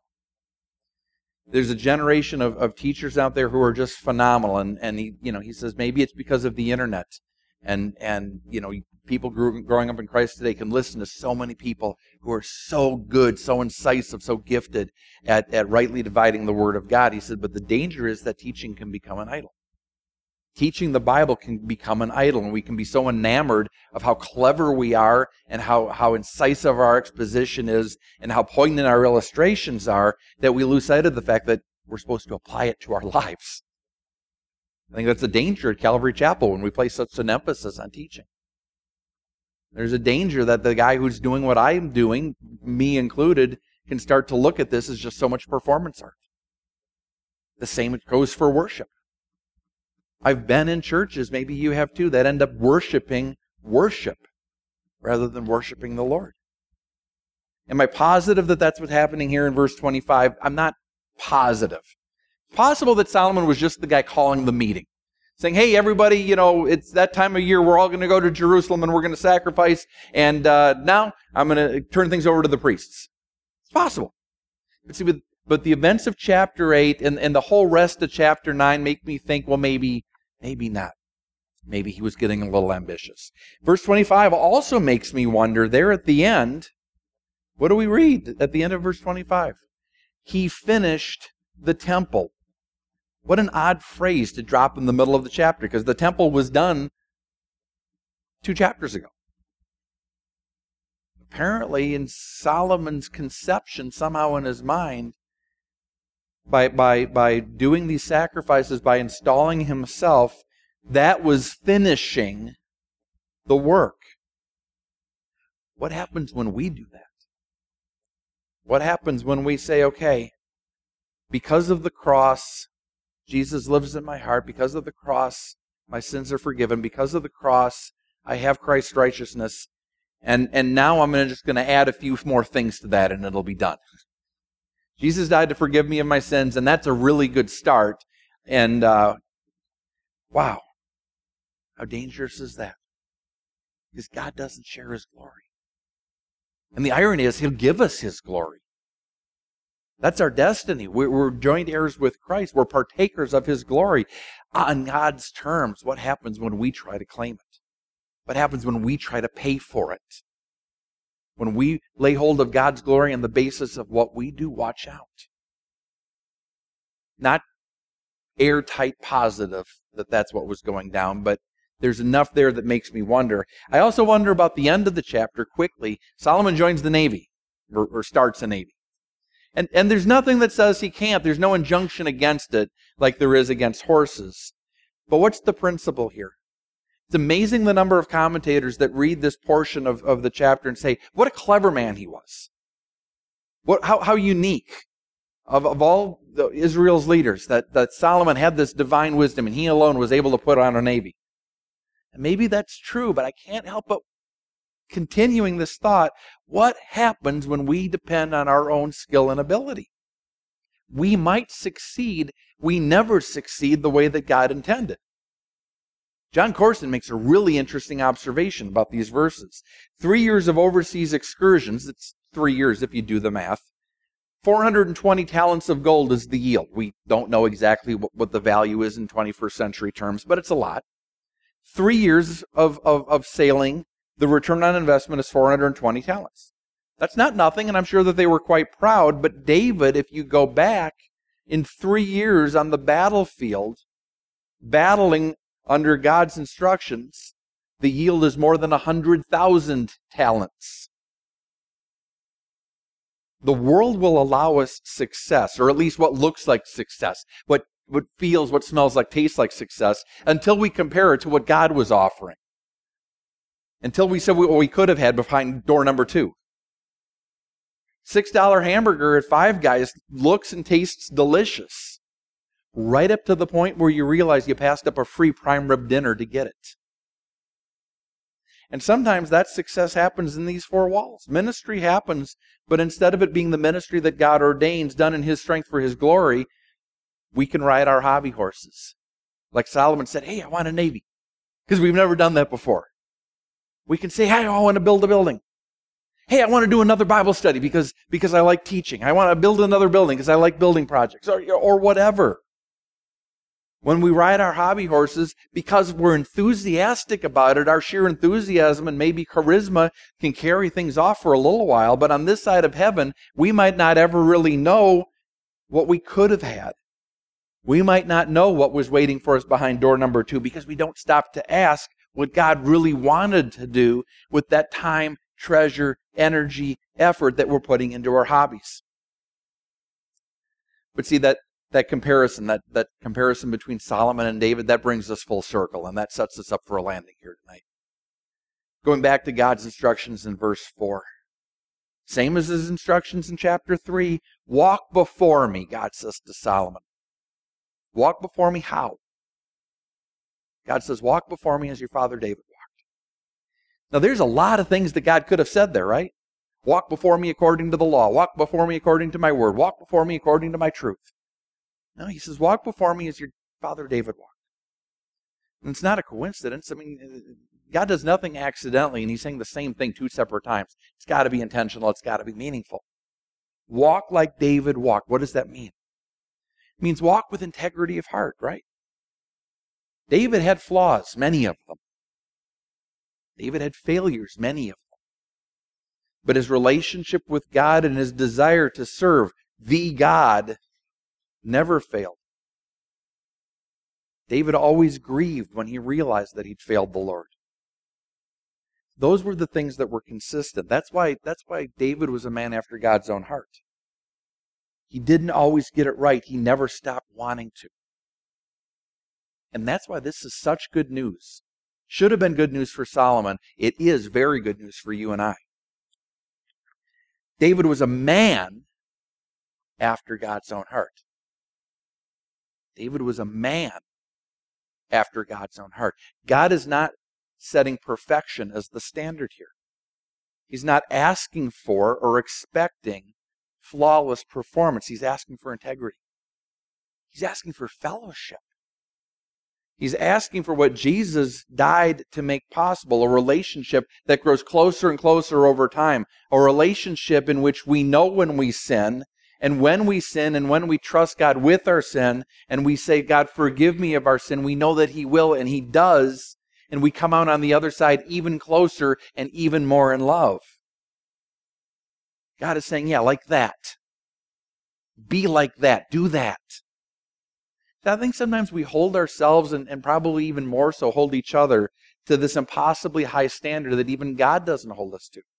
There's a generation of teachers out there who are just phenomenal, and he says maybe it's because of the internet, and people growing up in Christ today can listen to so many people who are so good, so incisive, so gifted at rightly dividing the Word of God. He said, but the danger is that teaching can become an idol. Teaching the Bible can become an idol, and we can be so enamored of how clever we are and how incisive our exposition is and how poignant our illustrations are that we lose sight of the fact that we're supposed to apply it to our lives. I think that's a danger at Calvary Chapel when we place such an emphasis on teaching. There's a danger that the guy who's doing what I'm doing, me included, can start to look at this as just so much performance art. The same goes for worship. I've been in churches, maybe you have too, that end up worshiping worship rather than worshiping the Lord. Am I positive that that's what's happening here in verse 25? I'm not positive. It's possible that Solomon was just the guy calling the meeting, saying, hey, everybody, it's that time of year, we're all going to go to Jerusalem and we're going to sacrifice, and now I'm going to turn things over to the priests. It's possible. But the events of chapter 8 and the whole rest of chapter 9 make me think, well, maybe not. Maybe he was getting a little ambitious. Verse 25 also makes me wonder, there at the end, what do we read at the end of verse 25? He finished the temple. What an odd phrase to drop in the middle of the chapter, because the temple was done 2 chapters ago. Apparently, in Solomon's conception, somehow in his mind, by doing these sacrifices, by installing himself, that was finishing the work. What happens when we do that? What happens when we say, okay, because of the cross, Jesus lives in my heart. Because of the cross, my sins are forgiven. Because of the cross, I have Christ's righteousness. And now I'm just going to add a few more things to that and it'll be done. Jesus died to forgive me of my sins, and that's a really good start. And wow, how dangerous is that? Because God doesn't share his glory. And the irony is he'll give us his glory. That's our destiny. We're joint heirs with Christ. We're partakers of his glory on God's terms. What happens when we try to claim it? What happens when we try to pay for it? When we lay hold of God's glory on the basis of what we do, watch out. Not airtight positive that that's what was going down, but there's enough there that makes me wonder. I also wonder about the end of the chapter quickly. Solomon joins the Navy, or starts a Navy. And there's nothing that says he can't. There's no injunction against it like there is against horses. But what's the principle here? It's amazing the number of commentators that read this portion of the chapter and say, what a clever man he was. How unique. Of all Israel's leaders, that Solomon had this divine wisdom and he alone was able to put on a navy. And maybe that's true, but I can't help but continuing this thought, what happens when we depend on our own skill and ability? We might succeed, we never succeed the way that God intended. John Corson makes a really interesting observation about these verses. 3 years of overseas excursions, it's 3 years if you do the math. 420 talents of gold is the yield. We don't know exactly what the value is in 21st century terms, but it's a lot. 3 years of sailing, the return on investment is 420 talents. That's not nothing, and I'm sure that they were quite proud, but David, if you go back in 3 years on the battlefield, battling under God's instructions, the yield is more than 100,000 talents. The world will allow us success, or at least what looks like success, what feels, what smells like, tastes like success, until we compare it to what God was offering. Until we said what we could have had behind door number 2. $6 hamburger at Five Guys looks and tastes delicious, right up to the point where you realize you passed up a free prime rib dinner to get it. And sometimes that success happens in these 4 walls. Ministry happens, but instead of it being the ministry that God ordains, done in His strength for His glory, we can ride our hobby horses. Like Solomon said, hey, I want a navy, because we've never done that before. We can say, hey, I want to build a building. Hey, I want to do another Bible study because I like teaching. I want to build another building because I like building projects, or whatever. When we ride our hobby horses, because we're enthusiastic about it, our sheer enthusiasm and maybe charisma can carry things off for a little while, but on this side of heaven, we might not ever really know what we could have had. We might not know what was waiting for us behind door number 2 because we don't stop to ask what God really wanted to do with that time, treasure, energy, effort that we're putting into our hobbies. But see, that comparison, that comparison between Solomon and David, that brings us full circle, and that sets us up for a landing here tonight. Going back to God's instructions in verse 4. Same as His instructions in chapter 3. Walk before me, God says to Solomon. Walk before me how? God says, walk before me as your father David walked. Now there's a lot of things that God could have said there, right? Walk before me according to the law. Walk before me according to my word. Walk before me according to my truth. No, He says, walk before me as your father David walked. And it's not a coincidence. I mean, God does nothing accidentally, and He's saying the same thing 2 separate times. It's got to be intentional. It's got to be meaningful. Walk like David walked. What does that mean? It means walk with integrity of heart, right? David had flaws, many of them. David had failures, many of them. But his relationship with God and his desire to serve the God never failed. David always grieved when he realized that he'd failed the Lord. Those were the things that were consistent. That's why David was a man after God's own heart. He didn't always get it right. He never stopped wanting to. And that's why this is such good news. Should have been good news for Solomon. It is very good news for you and I. David was a man after God's own heart. David was a man after God's own heart. God is not setting perfection as the standard here. He's not asking for or expecting flawless performance. He's asking for integrity. He's asking for fellowship. He's asking for what Jesus died to make possible, a relationship that grows closer and closer over time, a relationship in which we know when we sin, and when we sin and when we trust God with our sin, and we say, God, forgive me of our sin, we know that He will, and He does, and we come out on the other side even closer and even more in love. God is saying, yeah, like that. Be like that. Do that. I think sometimes we hold ourselves, and probably even more so hold each other, to this impossibly high standard that even God doesn't hold us to.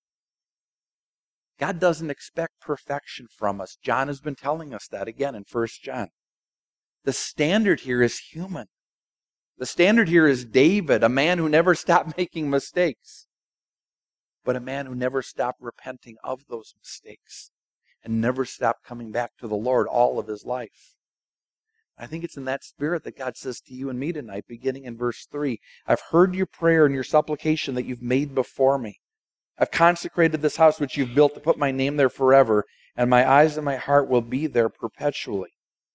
God doesn't expect perfection from us. John has been telling us that again in 1 John. The standard here is human. The standard here is David, a man who never stopped making mistakes, but a man who never stopped repenting of those mistakes. and never stopped coming back to the Lord all of his life. I think it's in that spirit that God says to you and me tonight, beginning in verse 3, I've heard your prayer and your supplication that you've made before me. I've consecrated this house which you've built to put my name there forever, and my eyes and my heart will be there perpetually.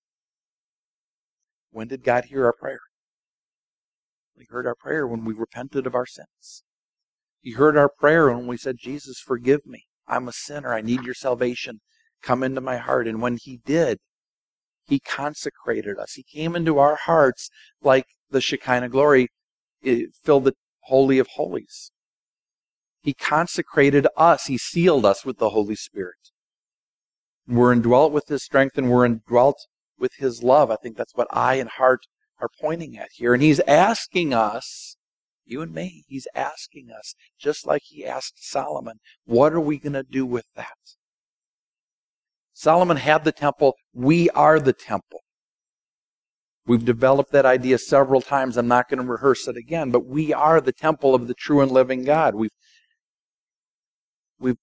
When did God hear our prayer? He heard our prayer when we repented of our sins. He heard our prayer when we said, Jesus, forgive me. I'm a sinner. I need your salvation. Come into my heart. And when he did, he consecrated us. He came into our hearts like the Shekinah glory. It filled the Holy of Holies. He consecrated us. He sealed us with the Holy Spirit. We're indwelt with his strength and we're indwelt with his love. I think that's what eye and heart are pointing at here. And he's asking us, you and me, he's asking us, just like he asked Solomon, what are we going to do with that? Solomon had the temple. We are the temple. We've developed that idea several times. I'm not going to rehearse it again, but we are the temple of the true and living God. It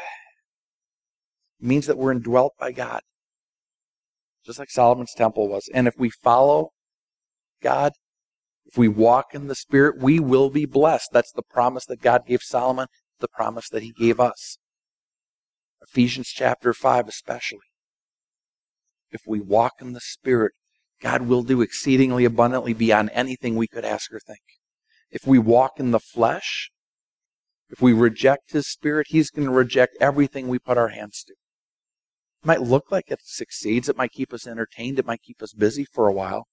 means that we're indwelt by God, just like Solomon's temple was. And if we follow God, if we walk in the Spirit, we will be blessed. That's the promise that God gave Solomon, the promise that he gave us. Ephesians chapter 5 especially. If we walk in the Spirit, God will do exceedingly abundantly beyond anything we could ask or think. If we walk in the flesh, if we reject his Spirit, he's going to reject everything we put our hands to. It might look like it succeeds. It might keep us entertained. It might keep us busy for a while.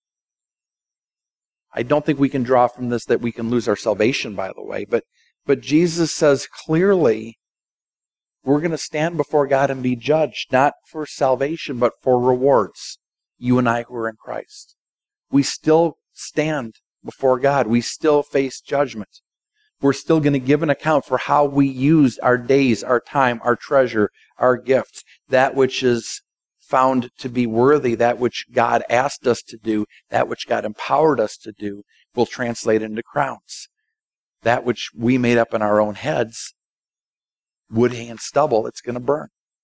I don't think we can draw from this that we can lose our salvation, by the way. But Jesus says clearly, we're going to stand before God and be judged, not for salvation, but for rewards. You and I who are in Christ. We still stand before God. We still face judgment. We're still going to give an account for how we used our days, our time, our treasure, our gifts, that which is found to be worthy, that which God asked us to do, that which God empowered us to do, will translate into crowns. That which we made up in our own heads, wood, hay, and stubble, it's going to burn.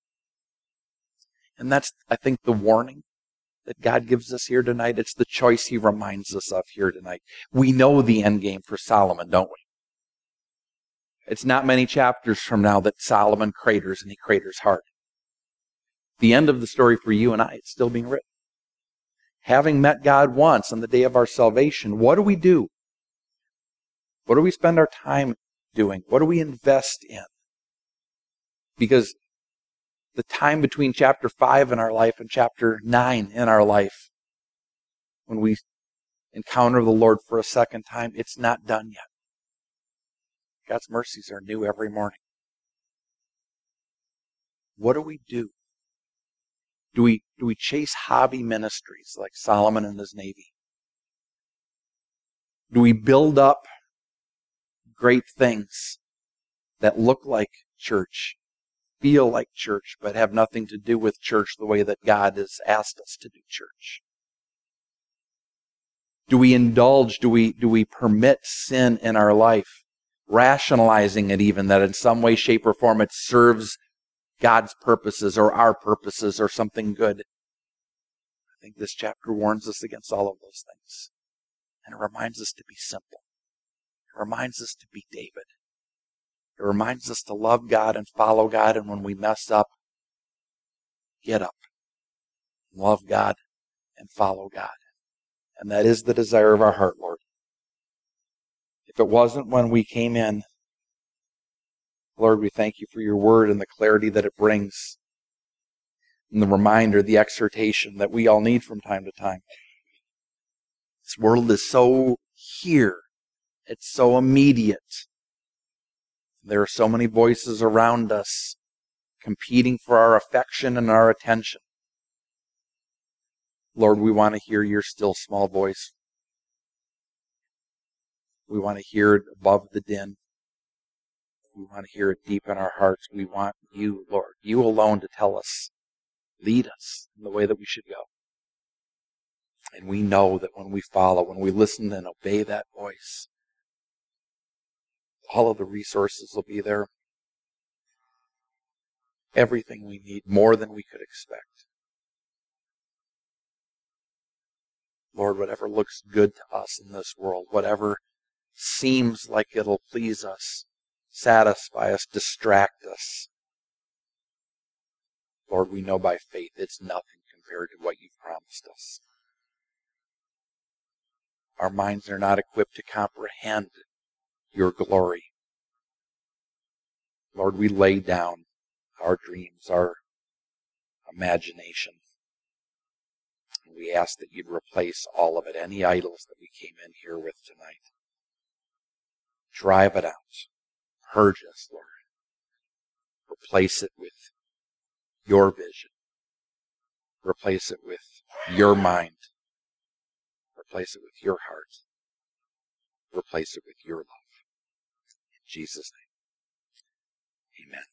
And that's, I think, the warning that God gives us here tonight. It's the choice he reminds us of here tonight. We know the end game for Solomon, don't we? It's not many chapters from now that Solomon craters, and he craters hard. The end of the story for you and I, it's still being written. Having met God once on the day of our salvation, what do we do? What do we spend our time doing? What do we invest in? Because the time between chapter 5 in our life and chapter 9 in our life, when we encounter the Lord for a second time, it's not done yet. God's mercies are new every morning. What do we do? Do we chase hobby ministries like Solomon and his navy? Do we build up great things that look like church, feel like church, but have nothing to do with church the way that God has asked us to do church? Do we indulge? Do we permit sin in our life, rationalizing it even that in some way, shape, or form it serves God's purposes or our purposes or something good? I think this chapter warns us against all of those things. And it reminds us to be simple. It reminds us to be David. It reminds us to love God and follow God, and when we mess up, get up. Love God and follow God. And that is the desire of our heart, Lord. If it wasn't when we came in, Lord, we thank you for your word and the clarity that it brings, and the reminder, the exhortation that we all need from time to time. This world is so here. It's so immediate. There are so many voices around us competing for our affection and our attention. Lord, we want to hear your still small voice. We want to hear it above the din. We want to hear it deep in our hearts. We want you, Lord, you alone to tell us, lead us in the way that we should go. And we know that when we follow, when we listen and obey that voice, all of the resources will be there. everything we need, more than we could expect. Lord, whatever looks good to us in this world, whatever seems like it'll please us, satisfy us, distract us, Lord, we know by faith it's nothing compared to what you've promised us. Our minds are not equipped to comprehend your glory. Lord, we lay down our dreams, our imagination. And we ask that you'd replace all of it, any idols that we came in here with tonight. Drive it out. Purge us, Lord. Replace it with your vision. Replace it with your mind. Replace it with your heart. Replace it with your love. In Jesus' name, amen.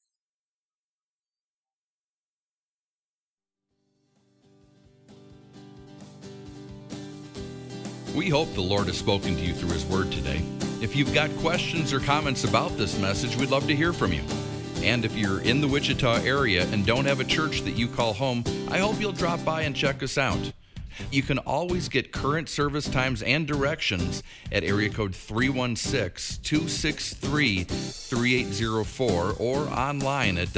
We hope the Lord has spoken to you through His Word today. If you've got questions or comments about this message, we'd love to hear from you. And if you're in the Wichita area and don't have a church that you call home, I hope you'll drop by and check us out. You can always get current service times and directions at area code 316-263-3804 or online at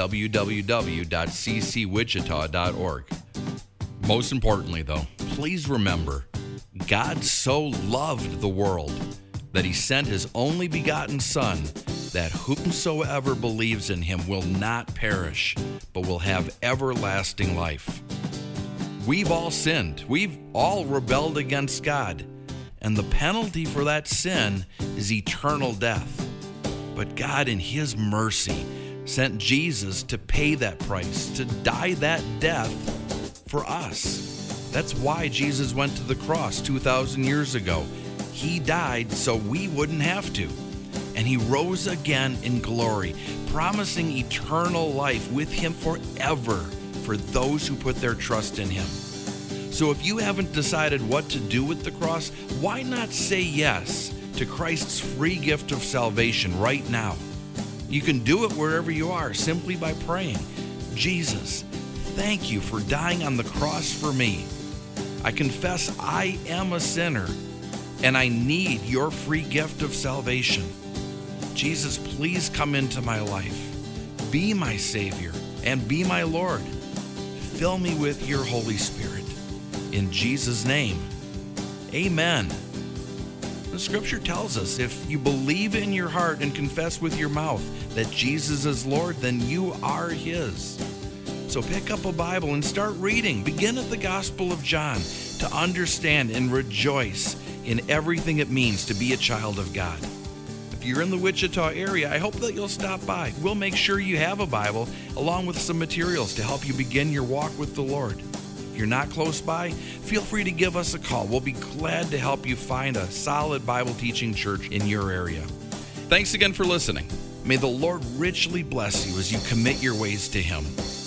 www.ccwichita.org. Most importantly, though, please remember, God so loved the world that He sent His only begotten Son, that whomsoever believes in Him will not perish, but will have everlasting life. We've all sinned. We've all rebelled against God. And the penalty for that sin is eternal death. But God, in His mercy, sent Jesus to pay that price, to die that death for us. That's why Jesus went to the cross 2,000 years ago. He died so we wouldn't have to. And He rose again in glory, promising eternal life with Him forever for those who put their trust in Him. So if you haven't decided what to do with the cross, why not say yes to Christ's free gift of salvation right now? You can do it wherever you are simply by praying, Jesus, thank you for dying on the cross for me. I confess I am a sinner and I need your free gift of salvation. Jesus, please come into my life. Be my Savior and be my Lord. Fill me with your Holy Spirit. In Jesus' name, amen. The scripture tells us if you believe in your heart and confess with your mouth that Jesus is Lord, then you are His. So pick up a Bible and start reading. Begin at the Gospel of John to understand and rejoice in everything it means to be a child of God. If you're in the Wichita area, I hope that you'll stop by. We'll make sure you have a Bible along with some materials to help you begin your walk with the Lord. If you're not close by, feel free to give us a call. We'll be glad to help you find a solid Bible teaching church in your area. Thanks again for listening. May the Lord richly bless you as you commit your ways to Him.